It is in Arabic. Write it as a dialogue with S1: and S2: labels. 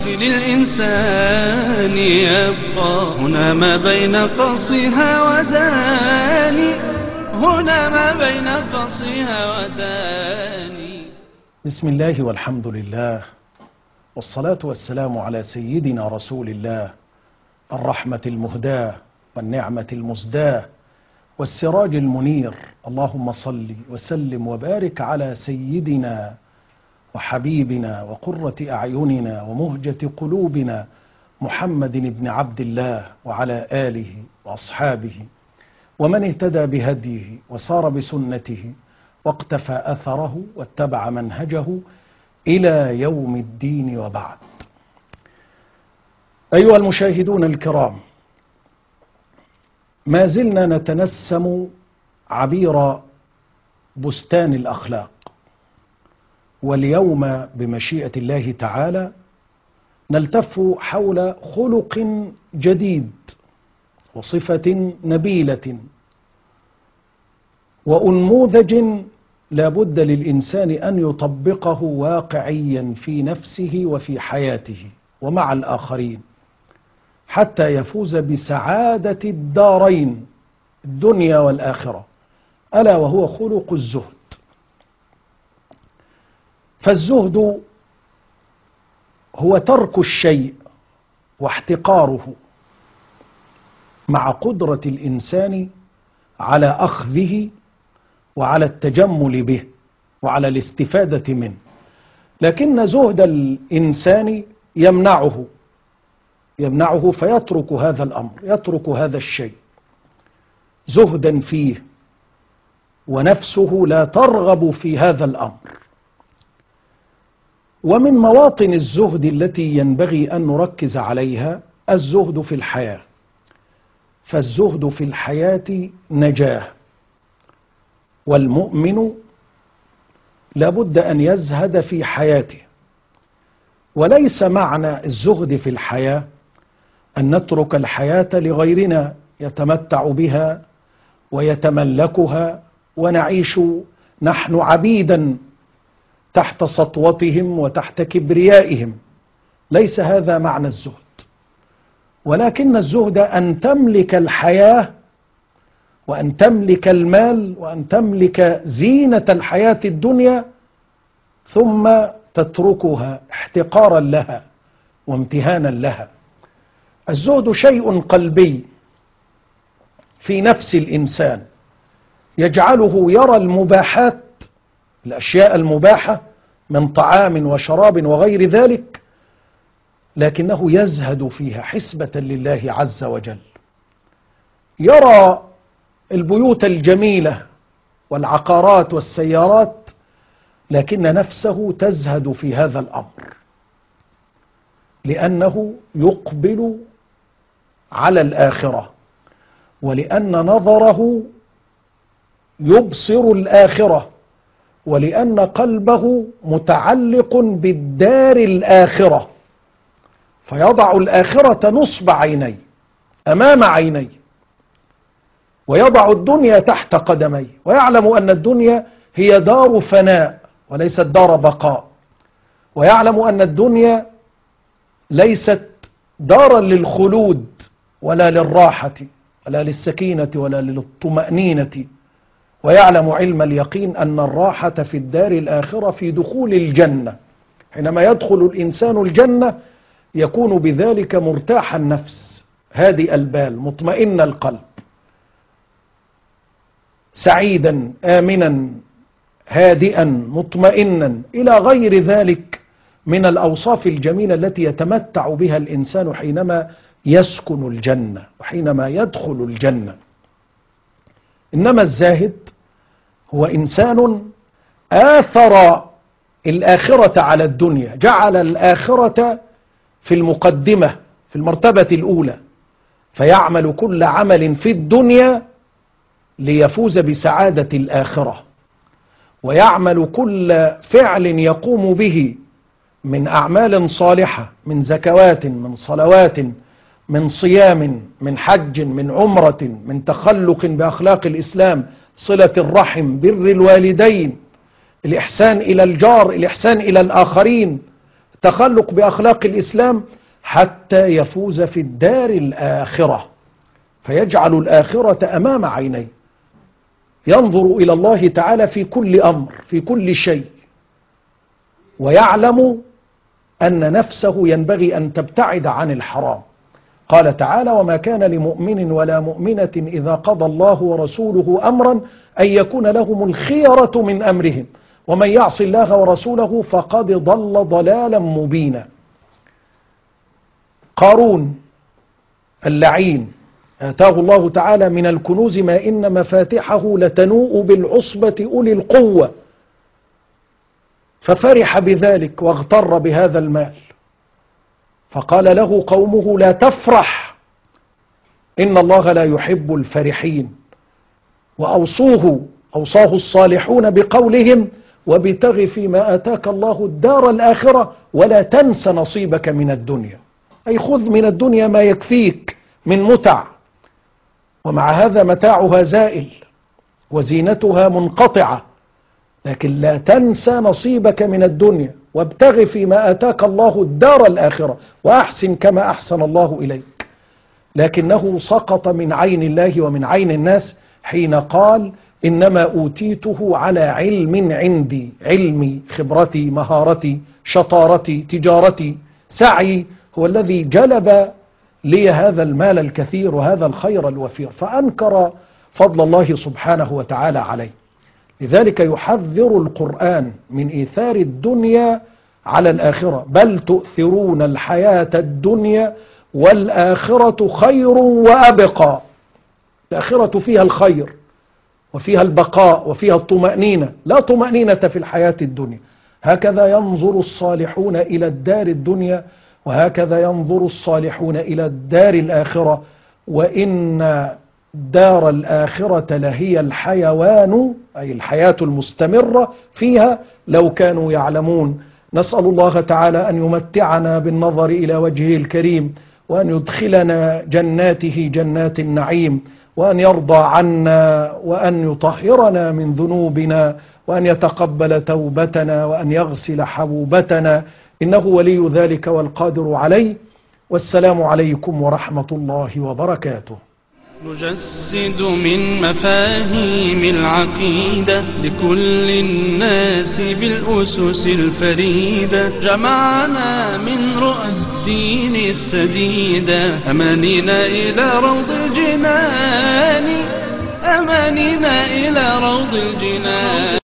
S1: للإنسان يبقى هنا ما بين قصها وداني، هنا ما بين قصها وداني.
S2: بسم الله والحمد لله، والصلاة والسلام على سيدنا رسول الله، الرحمة المهداة والنعمة المزداة والسراج المنير. اللهم صل وسلم وبارك على سيدنا وحبيبنا وقرة أعيننا ومهجة قلوبنا محمد بن عبد الله، وعلى آله وأصحابه ومن اهتدى بهديه وسار بسنته واقتفى أثره واتبع منهجه إلى يوم الدين. وبعد، أيها المشاهدون الكرام، ما زلنا نتنسم عبير بستان الأخلاق، واليوم بمشيئة الله تعالى نلتف حول خلق جديد وصفة نبيلة وأنموذج لا بد للإنسان أن يطبقه واقعيا في نفسه وفي حياته ومع الآخرين حتى يفوز بسعادة الدارين الدنيا والآخرة، ألا وهو خلق الزهد. فالزهد هو ترك الشيء واحتقاره مع قدرة الإنسان على أخذه وعلى التجمل به وعلى الاستفادة منه، لكن زهد الإنسان يمنعه فيترك هذا الأمر، يترك هذا الشيء زهدا فيه، ونفسه لا ترغب في هذا الأمر. ومن مواطن الزهد التي ينبغي أن نركز عليها الزهد في الحياة، فالزهد في الحياة نجاة، والمؤمن لابد أن يزهد في حياته. وليس معنى الزهد في الحياة أن نترك الحياة لغيرنا يتمتع بها ويتملكها ونعيش نحن عبيدا تحت سطوتهم وتحت كبريائهم، ليس هذا معنى الزهد. ولكن الزهد أن تملك الحياة وأن تملك المال وأن تملك زينة الحياة الدنيا ثم تتركها احتقارا لها وامتهانا لها. الزهد شيء قلبي في نفس الإنسان يجعله يرى المباحات، الأشياء المباحة من طعام وشراب وغير ذلك، لكنه يزهد فيها حسبة لله عز وجل. يرى البيوت الجميلة والعقارات والسيارات، لكن نفسه تزهد في هذا الأمر، لأنه يقبل على الآخرة، ولأن نظره يبصر الآخرة، ولأن قلبه متعلق بالدار الآخرة، فيضع الآخرة نصب عينيه أمام عينيه، ويضع الدنيا تحت قدميه، ويعلم أن الدنيا هي دار فناء وليست دار بقاء، ويعلم أن الدنيا ليست دارا للخلود ولا للراحة ولا للسكينة ولا للطمأنينة، ويعلم علم اليقين أن الراحة في الدار الآخرة في دخول الجنة. حينما يدخل الإنسان الجنة يكون بذلك مرتاح النفس، هادئ البال، مطمئن القلب، سعيدا آمنا هادئا مطمئنا، إلى غير ذلك من الأوصاف الجميلة التي يتمتع بها الإنسان حينما يسكن الجنة وحينما يدخل الجنة. إنما الزاهد هو إنسان آثر الآخرة على الدنيا، جعل الآخرة في المقدمة في المرتبة الأولى، فيعمل كل عمل في الدنيا ليفوز بسعادة الآخرة، ويعمل كل فعل يقوم به من أعمال صالحة، من زكوات، من صلوات، من صيام، من حج، من عمرة، من تخلق بأخلاق الإسلام، صلة الرحم، بر الوالدين، الإحسان إلى الجار، الإحسان إلى الآخرين، تخلق بأخلاق الإسلام حتى يفوز في الدار الآخرة، فيجعل الآخرة أمام عينيه، ينظر إلى الله تعالى في كل أمر في كل شيء، ويعلم أن نفسه ينبغي أن تبتعد عن الحرام. قال تعالى: وما كان لمؤمن ولا مؤمنة إذا قضى الله ورسوله أمرا أن يكون لهم الخيرة من أمرهم ومن يعص الله ورسوله فقد ضل ضلالا مبينا. قارون اللعين آتاه الله تعالى من الكنوز ما إن مفاتحه لتنوء بالعصبة أولي القوة، ففرح بذلك واغتر بهذا المال، فقال له قومه: لا تفرح إن الله لا يحب الفرحين. أوصاه الصالحون بقولهم: وابتغ فيما آتاك الله الدار الآخرة ولا تنس نصيبك من الدنيا، أي خذ من الدنيا ما يكفيك من متع، ومع هذا متاعها زائل وزينتها منقطعة، لكن لا تنسى نصيبك من الدنيا، وابتغ فيما آتاك الله الدار الآخرة وأحسن كما أحسن الله إليك. لكنه سقط من عين الله ومن عين الناس حين قال: إنما أوتيته على علم عندي، علمي، خبرتي، مهارتي، شطارتي، تجارتي، سعي هو الذي جلب لي هذا المال الكثير وهذا الخير الوفير، فأنكر فضل الله سبحانه وتعالى عليه. لذلك يحذر القرآن من إيثار الدنيا على الآخرة، بل تؤثرون الحياة الدنيا والآخرة خير وأبقى. الآخرة فيها الخير وفيها البقاء وفيها الطمأنينة، لا طمأنينة في الحياة الدنيا. هكذا ينظر الصالحون إلى الدار الدنيا، وهكذا ينظر الصالحون إلى الدار الآخرة، وإن دار الآخرة لهي الحيوان، أي الحياة المستمرة فيها، لو كانوا يعلمون. نسأل الله تعالى أن يمتعنا بالنظر إلى وجهه الكريم، وأن يدخلنا جناته جنات النعيم، وأن يرضى عنا، وأن يطهرنا من ذنوبنا، وأن يتقبل توبتنا، وأن يغسل حبوبتنا، إنه ولي ذلك والقادر عليه. والسلام عليكم ورحمة الله وبركاته.
S1: نجسد من مفاهيم العقيدة لكل الناس بالأسس الفريدة، جمعنا من رؤى الدين السديدة، أمانينا إلى روض الجنان، أمانينا إلى روض الجنان.